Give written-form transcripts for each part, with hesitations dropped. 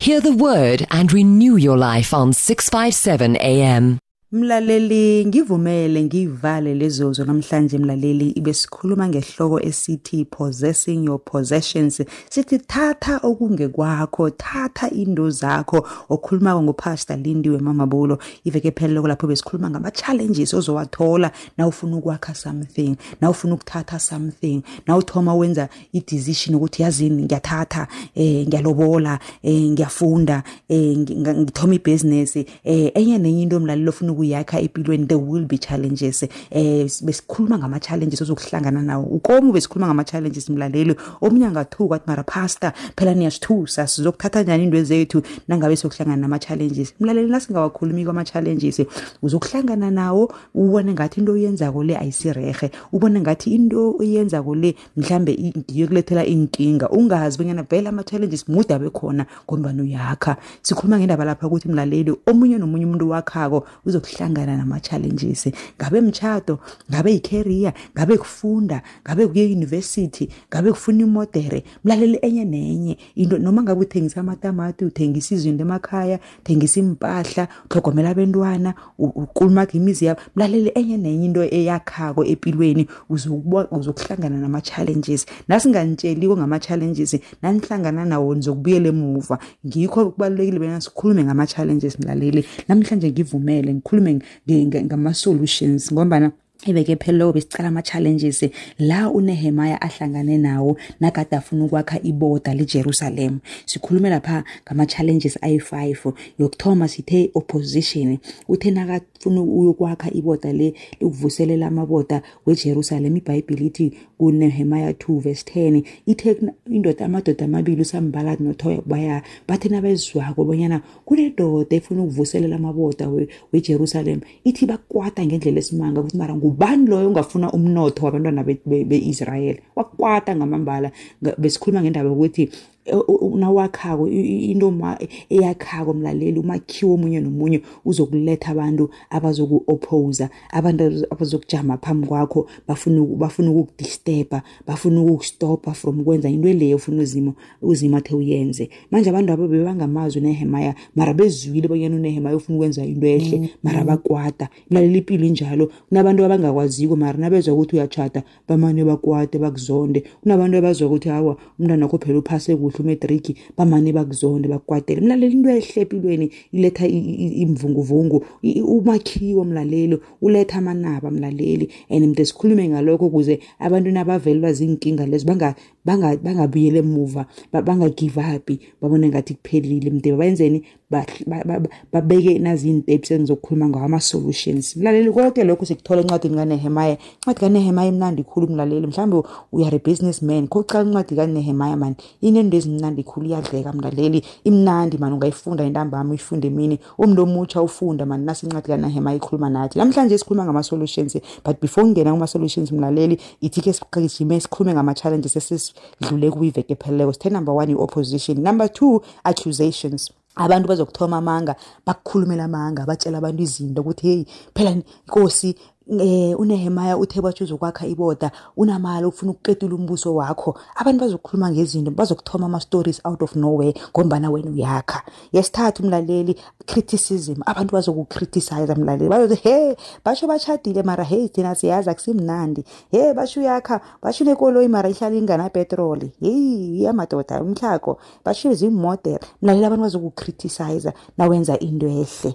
Hear the word and renew your life on 657 AM. Mlaleli ngivumele ngivale lezozo namhlanje mlaleli ibe sikhuluma ngehloko esithi possessing your possessions. Sithi thatha okungekwakho, thatha into zakho. Okhuluma ngoPastor Lindiwe Mamabulo iveke phelele lapho besikhuluma ngama challenges ozowathola na ufuna ukwakha something, na ufuna ukuthatha something, na uthoma wenza i-decision ukuthi yazini ngiyathatha ngiyalobola ngiyafunda ngithoma ibusiness enye nenye into mlaleli ofuna yakha empilweni. There will be challenges. Besikhuluma ngama challenges ozokuhlangana nawo. Ukomu besikhuluma ngama challenges mlaleli. Omunye angathuka athi mara pastor phela niyasithusa sizokuthatha njani into zethu nangabe sokuhlangana nama challenges. Mlaleli nasingawakhulumi kwama challenges uzokuhlangana nawo ubone ngathi into oyenzako le ayisirehe. Ubone ngathi into oyenzako le mhlambe iyokulethela inkinga. Ungazi bonyana vele ama challenges mude abe khona ngombani uyakha. Sikhuluma ngendaba lapha ukuthi mlaleli omunye nomunye umuntu wakhako uzokuhlangana nama challenges. Ngabe mtchado, ngabe icareer, ngabe kufunda, ngabe kuye university, ngabe kufuna imodere. Mlaleli enye nenye into noma ngabe uthengisa amatamati, uthengisa izinto emakhaya, uthengisa impahla, uhlogomela abantwana, ukulumaka imizi yabo. Mlaleli enye nenye into eyakhako empilweni uzokuhlangana nama challenges. Nasingantsheliko ngama challenges nanihlangana nawo nizokubuyela emuva. Ngikho kubalekile bena sikhulume ngama challenges mlaleli. Namhlanje ngivumele ngikhulume ngama solutions ngoba ibeke phela besicala ama challenges la uNehemiah ahlangane nawo nakade afuna ukwakha iboda leJerusalem. Sikhulume lapha ngama challenges ayi5. Yokuthoma sithe opposition. Uthe nakafuna uyokwakha iboda le ukuvuselela amaboda weJerusalem. iBhayibheli lithi kuNehemiah 2:10 ithe indoda amadoda amabili uSambalati noTobiya baya bathi nabezwako bonyana kunedoda efuna ukuvuselela amaboda weJerusalem ithi bakwata ngendlela esimanga ukuthi mara ubani loyo ungafuna umnotho wabantwana beIsrael. Wakwata ngamambala. Besikhuluma ngendaba ukuthi unawakhako into eyakhako mlaleli umakhiwo omunye nomunye uzokuletha abantu abazokuoppose, abantu abazokujama phambi kwakho bafuna ukukudisturba, bafuna ukukstopa from kwenza into leyo ufuna uzima athe uyenze. Manje abantu abo bebangamazwi uNehemiah mara bezwile bonyana uNehemiah ufuna ukwenza into ehle mara bakwata. Mlaleli impilo injalo. Kunabantu abangakwaziko mara nabezwa ukuthi uyachata bamane bakwate bakuzonde. Kunabantu abazwa ukuthi hawa umntwana wakho phela uphase umetric bamane bakuzonde bakwatele. Mlaleli into ehle empilweni iletha imvunguvungu. Umakhiwo mlaleli uletha amanaba mlaleli. And mde sikhulume ngalokho kuze abantu nabavelwa zinkinga lezi bangabuyele emuva, banga give up, babone ngathi kuphelile. Mde bayenzeni babeke nazi insteps engizokhuluma ngawo ama solutions. Mlaleli konke lokho sikuthola encwadini kaNehemiah. Incwadi kaNehemiah imnandi khulu mlaleli. Mhlambe uyare businessman khocha incwadi kaNehemiah man. Inendo ezimnandi khulu iyadleka mlaleli. Imnandi man ungayifunda intambama uyifunde emini. Umuntu omutsha ufunda man nasi incwadi kaNehemiah ikhuluma nathi. Namhlanje sikhuluma ngama solutions but before ngena kuma solutions mlaleli ithi ke siqhikishime sikhulume ngama challenges esidlule kuyiveke phelele. Sithe number 1 opposition, number 2 accusations. Abantu bazokuthoma amanga bakukhulumela amanga batshela abantu izinto ukuthi hey phela inkosi uNehemiah uthe bathi uzokwakha iboda unamali ufuna ukuqedula umbuso wakho. Abantu bazokukhuluma ngezinto bazokuthoma ama stories out of nowhere ngombana wena uyakha. Yesithathu mlaleli criticism. Abantu bazokukriticize mlaleli bazothi hey basho bachadile mara hey thina siyazi akusimnandi. Hey basho uyakha basho nekoloyi mara ihlala ingana petrol. Hey yamadoda umhlako basho izimodel. Mlaleli abantu bazokukriticize nawenza into ehle.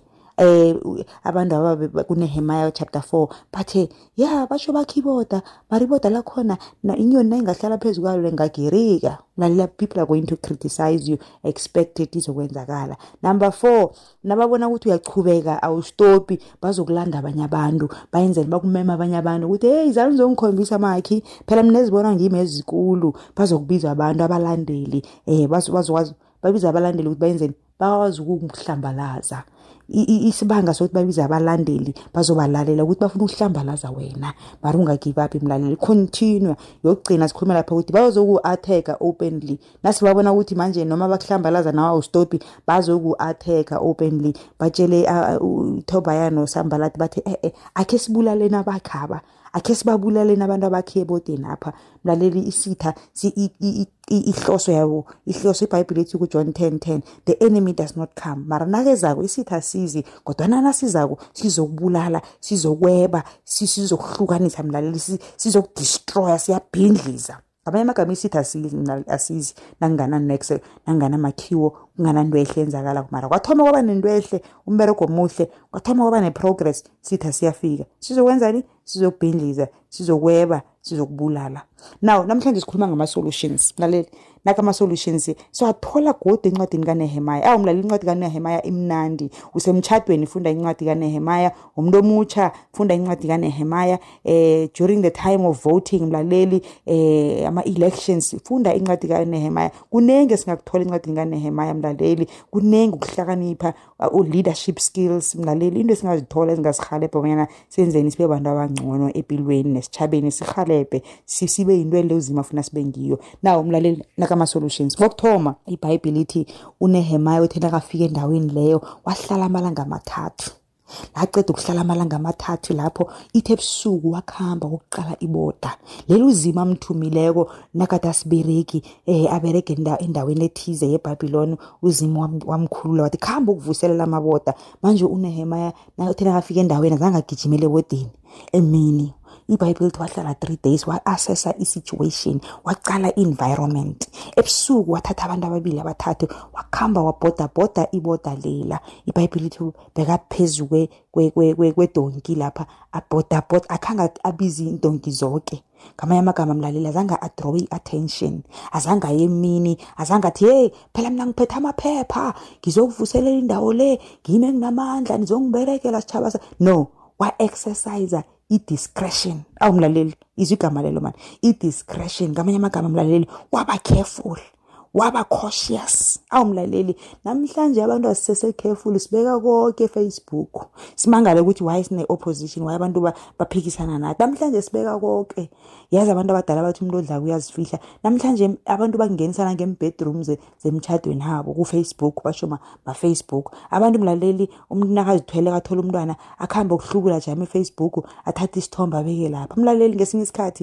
Abantu aba kuNehemiah chapter 4 bathe yeah basho bakhiboda mariboda la khona na inyoni ingahlala phezulu kwalo lengagirika. Lalela people are going to criticize you, expect it izokwenzakala. Number 4 nababona ukuthi uyachubeka awustopi bazokulanda abanye abantu bayenzela bakumema abanye abantu ukuthi hey izalo ngizongikhombisa makhi phela mina ezibona ngime ezikulu bazokubiza abantu abalandeli bazokwazi babiza abalandeli ukuthi bayenzeni bawazi ukuhlambalaza. Isibanga sokuthi babiza abalandeli bazobalalela ukuthi bafuna ukuhlambalaza wena mara ungagive up mlaleli. Continue yokugcina sikhuluma lapha ukuthi bazoku-attack openly. Nasi babona ukuthi manje noma bakuhlambalaza nawe awustopi bazoku-attack openly. Batshele uTobiya noSambalati bathi akhe sibulaleni abakhaba akhe sibabulale nabantu abakhe ebodeni apha mlaleli isitha ihloso yabo ihloso iBhayibheli ethi ku John 10:10 the enemy does not come mara nakezako isitha sizi kodwa nasizako sizokubulala sizokweba sizokuhlukanisa mlaleli sizokudestroya siyabhindliza abanye amagama isitha asizi nangana next nangana makhiwo kungana ndwehle enzakala mara kwathoma kwaba nendwehle umbereko omuhle kwathoma kwaba neprogress sitha siyafika sizokwenzani sizokubhindliza sizokweba sizokubulala now namhlanje sikhuluma ngama solutions mlaleli nakama solutions so athola godi encwadini kaNehemiah mlaleli incwadi kaNehemiah imnandi usemtchadweni funda incwadi kaNehemiah umuntu omutsha funda incwadi kaNehemiah during the time of voting mlaleli ama elections funda incwadi kaNehemiah kunenge singakuthola incwadi kaNehemiah mlaleli kunenge ukuhlakanipha leadership skills mlaleli into esingazithola ezingasihalebha bonyana senzeni sibe abantu abangcono empilweni nesichabeni sihalebhe sibe into elezima funa sibe ngiyo now mlaleli nakama solutions ngokuthoma iBhayibheli ithi uNehemiah uthena kafika endaweni leyo wahlala amalanga amathathu laqeda ukuhlala amalanga amathathu lapho ithe ebusuku wakhamba ukuqala iboda leli uzima amthumileko nakade asibereki abereke endaweni ethize yeBhabhiloni uzima wamkhulula wathi khamba ukuvuselela amaboda manje uNehemiah nathena kafika endaweni azange agijimele ebodeni emini iBhayibheli wahlala 3 days wa-assessa i-situation waqala i-environment ebusuku wathatha abantu ababili abathathu wakhamba wabhoda iboda lela iBhayibheli ithi beka phezulu kwedonki lapha abhoda akhanga abizi indonki zonke ngamanye amagama mlalela azange adraw i-attention azange yemini azange athi hey phela mina ngiphethe amaphepha ngizokuvuselela indawo le ngime nginamandla nizongiberekela sitshaba no wa-exercise i-discretion mlaleli izigama lelo man i-discretion ngamanye amagama mlaleli waba careful waba cautious mlaleli namhlanje abantu asise careful sibeka konke Facebook simangale ukuthi why sine opposition why abantu baphikisana nathi namhlanje sibeka konke yazi abantu abadala bathi umuntu odla kuyazifihla namhlanje abantu bangenisana ngembedrooms zemtchadweni habo ku Facebook bashoma ba Facebook abantu mlaleli umuntu nakazithwele kathola umntwana akhamba ukuhlubula jame Facebook athatha isithombe abeke lapha mlaleli ngesinye isikhathi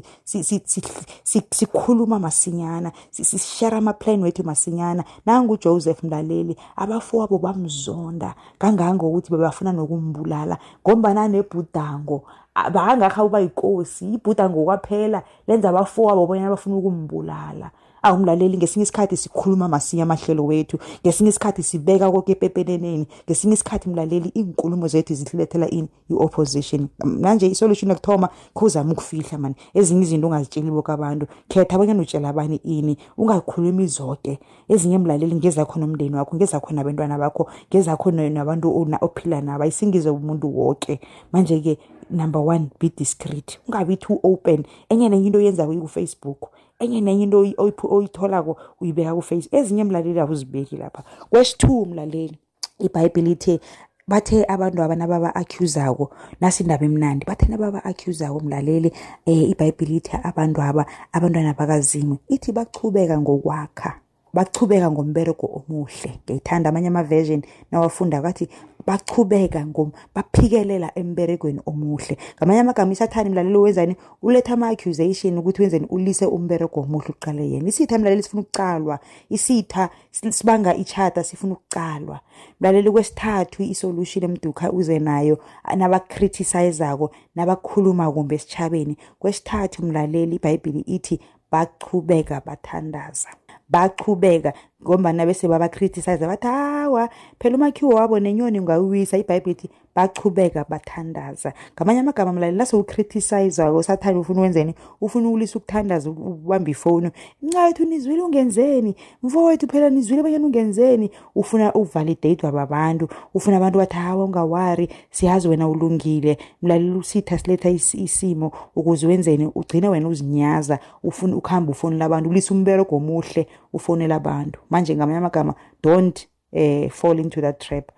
sikhuluma masinyana sishare ama plan wethu masinyana nangu Joseph mlaleli abafowabo bamzonda kanganga ukuthi bebafuna nokumbulala ngombana nebhudango bangakha uba inkosi ibhudango kwaphela lenza abafowabo bonyana bafuna ukumbulala mlaleli ngesinye isikhathi sikhuluma masinya amahlelo wethu ngesinye isikhathi sibeka konke epepeneneni ngesinye isikhathi mlaleli inkulumo zethu zithilethela i-opposition manje isolution ekuthoma khuzama ukufihla man ezinye izinto ongazitsheliwe kwabantu khetha abanye utshela abani ini ungakhulumi zonke ezinye mlaleli ngeza khona umndeni wakho ngeza khona abantwana bakho ngeza khona nabantu ophila nabo ayisingize umuntu wonke manje ke number 1 be discreet ungabi too open enye into yenza ku Facebook enye into oyitholako uyibeka ku Facebook ezinye mlaleli akuzibeki lapha kwesi2 mlaleli iBhayibheli ithi bathe abantu abanababa accusako nasindaba emnandi bathe nababa accusako mlaleli iBhayibheli ithi abantwana bakazimu ithi bachubeka ngokwakha bachubeka ngombereko omuhle ngiyithanda amanye ama version nawafunda bathi bachubeka baphikelela emberegweni omuhle ngamanye amagama isathani mlaleli wenzani uletha ama accusation ukuthi wenzeni ulise umbereko omuhle uqale yena isitha mlaleli sifuna ukucalwa isitha sibanga ichata sifuna ukucalwa mlaleli kwesithathu isolution emduka uze nayo naba criticizeako nabakhuluma kumbe esichabeni kwesithathu mlaleli iBhayibheli ithi bachubeka bathandaza bachubeka ngoba bese baba criticize bathi hawa phela umakhiwo wabo nenyoni ngawisa iBhayibheli ithi bachubeka bathandaza ngamanye amagama mlaleli lase ucriticize usathanda ufuna wenzeni ufuna ukulisa ukuthandaza ubamba ifone ncayethu nizwile ungenzeni mfowethu phela nizwile abanye ungenzeni ufuna uvalidate wabantu ufuna abantu bathi hawa ungawari siyazi wena ulungile mlaleli usitha siletha isimo ukuze wenzeni ugcina wena uzinyaza ufuna ukhamba ufone labantu ulisa umbereko omuhle ufonela abantu manje ngamanye amagama don't fall into that trap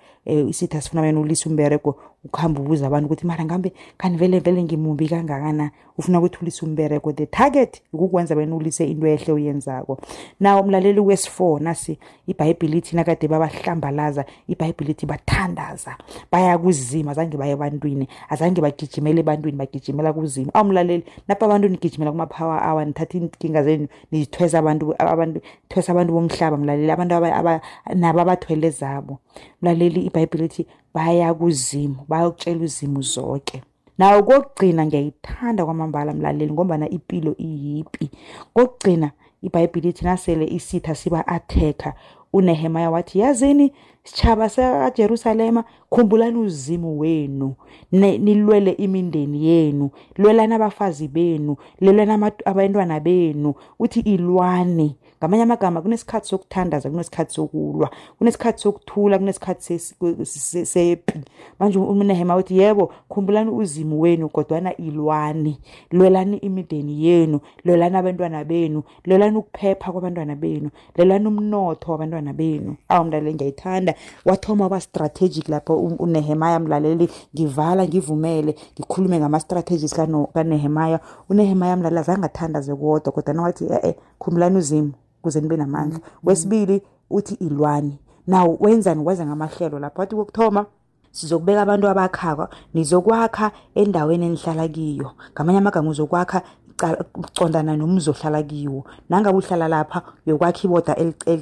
isithi asifuna wena ulisa umberego ukhamba ubuza abantu ukuthi mara ngambe kanivele ngimumbi kangakana ufuna ukuthi ulisa umberego. The target ukukwenza wena ulise into ehle uyenzako. Nawo umlaleli wesi4 nasi iBhayibheli ithi nakade babahlambalaza iBhayibheli ithi bathandaza baya kuzima azange baye ebantwini azange bagijimele ebantwini bagijimela kuzima. Awumlaleli napha abantu nigijimela kuma power hour nithatha inkinga zenu nithwesa abantu thwesa abantu bomhlaba mlaleli abantu nabo abathwele zabo. Mlaleli iBhayibheli ithi baya kuzimo bayokutshela uzimo zonke. Nawo kokugcina ngiyayithanda kwamambala mlaleli ngoba impilo iyipi. Kokugcina iBhayibheli ithi nasele isitha siba attacker uNehemiah wathi yazini sitshaba seJerusalema khumbulani uzimo wenu nilwele imindeni yenu lwelana abafazi benu lwelana abantwana benu uthi ilwane. Ngamanye amagama kunesikhathi sokuthandaza kunesikhathi sokulwa kunesikhathi sokuthula kunesikhathi sepi. Manje uNehemiah uthi yebo khumbulani uzimo wenu kodwana ilwane lwelani imindeni yenu lwelana abantwana benu lwelana ukuphepha kwabantwana benu lwelana umnotho wabantwana benu. Awumlaleli ngiyayithanda wathoma waba strategic lapho uNehemiah mlaleli ngivala ngivumele ngikhulume ngama strategies kaNehemiah. uNehemiah mlaleli azange athandaze kodwa kodwa wathi khumbulani uzimo kuze nibe namandla. Wesibili uthi ilwani. Now wenzani waza ngamahlelo lapho wathi ukuthoma sizokubeka abantu abakhaka nizokwakha endaweni enihlala kiyo. Ngamanye amagama uzokwakha ucondana nomzohlala kiwo nangabe uhlala lapha uyokwakha iboda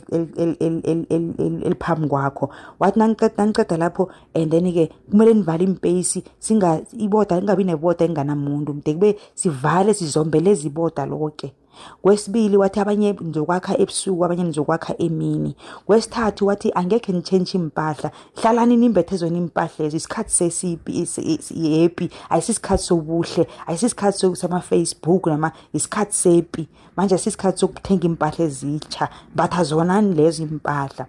eliphambi kwakho. Wathi naniceda lapho and then ke kumele nivale impesi iboda ingabi neboda enganamuntu mde kube sivale sizombele iziboda lonke. Kwesibili wathi abanye nizokwakha ebusuku abanye nizokwakha emini. Kwesithathu wathi angeke nichange impahla hlalani nimbethe zona impahla lezi isikhathi sesipi happy ayisisikhathi sobuhle ayisisikhathi sama Facebook nama isikhathi sepi manje asisikhathi sokuthenga impahla ezitsha batha zona lezi impahla.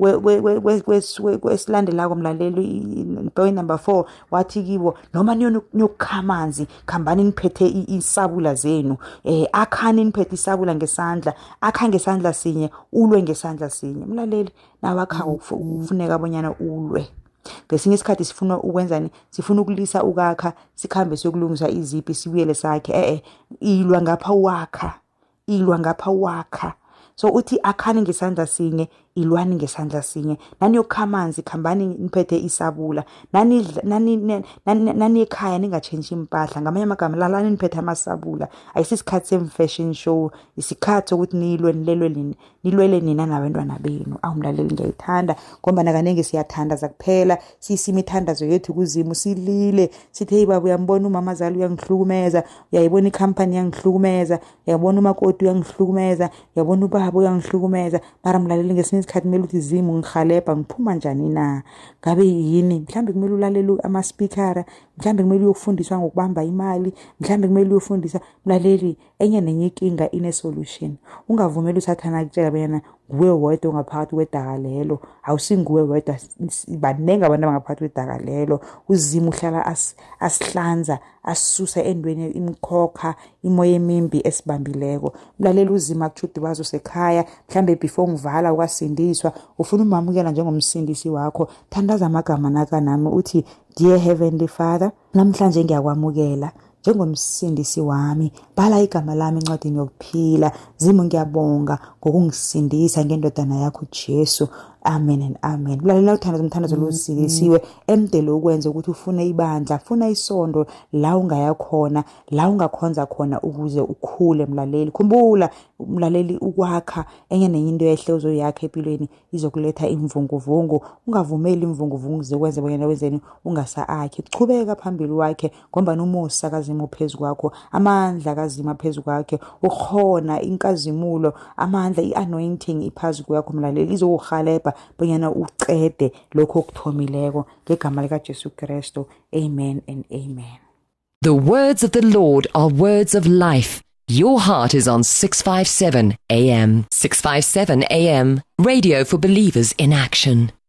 Kwesilandela komlaleli point number 4 wathi kibo noma niyokukhamanzi khambani niphethe isabula zenu akhani niphethe isabula ngesandla akha ngesandla sinye ulwe ngesandla sinye. Mlaleli nawakha ufuneka abonyana ulwe. Ngesinye isikhathi sifuna ukwenzani sifuna ukulisa ukakha sikhambe sokulungisa izipi sibuyele sakhe ilwa ngapha wakha. So uthi akhani ngesandla sinye ilwani ngesandla sinye nani yokhamanzi khambani niphethe isabula nani ekhaya ningatshentsha impahla. Ngamanye amagama lalani niphethe amasabula ayisisikhathi semfashion show isikhathi ukuthi nilwele nina nabantwana benu. Awumlaleli ngiyayithanda ngoba nakanenge siyathandaza kuphela sisima ithandazo yethu kuzimu silile sithi hey baba uyambona umamazali uyangihlukumeza uyayibona icompany yangihlukumeza uyabona umakoti uyangihlukumeza uyabona ubaba uyangihlukumeza mara mlaleli ngesinye isikhathi kumele uthi zimu ngihalebha ngiphuma njani na ngabe yini mhlambe kumele ulalele ama speaker mhlambe kumele uyofundiswa ngokubamba imali mhlambe kumele uyofundisa. Mlaleli enye nenye inkinga ine solution. Ungavumeli usathana akutshela bena nguwe wedwa ongaphakathi kwedaka lelo awusinguwe wedwa banenga abantu abangaphakathi kwedaka lelo. Uzimo uhlala asihlanza asisusa endweni imkhokha imoya emimbi esibambileko. Mlaleli uzima kuchuthi wazo sekhaya mhlambe before ngivala ukwasindiswa ufuna umamukela njengomsindisi wakho thandaza amagama naka nami uthi dear heavenly father namhlanje ngiyakwamukela njengomsindisi wami bhala igama lami encwadini yokuphila. Zimu ngiyabonga ngokungisindisa ngendodana yakho Jesu. Amen and amen. Lalela uthandaza umthandazo losindisiwe emdelo ukwenza ukuthi ufune ibandla funa isondo la ungaya khona la ungakhonza khona ukuze ukhule. Mlaleli khumbula umlaleli ukwakha enye nenye into ehle uzoyakha empilweni izokuletha imvunguvungu. Ungavumeli imvunguvungu zikwenze bonyana wenzeni ungasaakhi. Chubeka phambili wakhe ngoba nomusa kaZimu phezulu kwakho amandla kaZimu phezulu kwakhe ukhona inkazimulo amandla ianointing iphezulu kwakho. Mlaleli izokuhaleba bonyana uqede lokho okuthomileko ngegama lika Jesu Kristu. Amen and amen. The words of the Lord are words of life. Your heart is on 657 AM. 657 AM, radio for believers in action.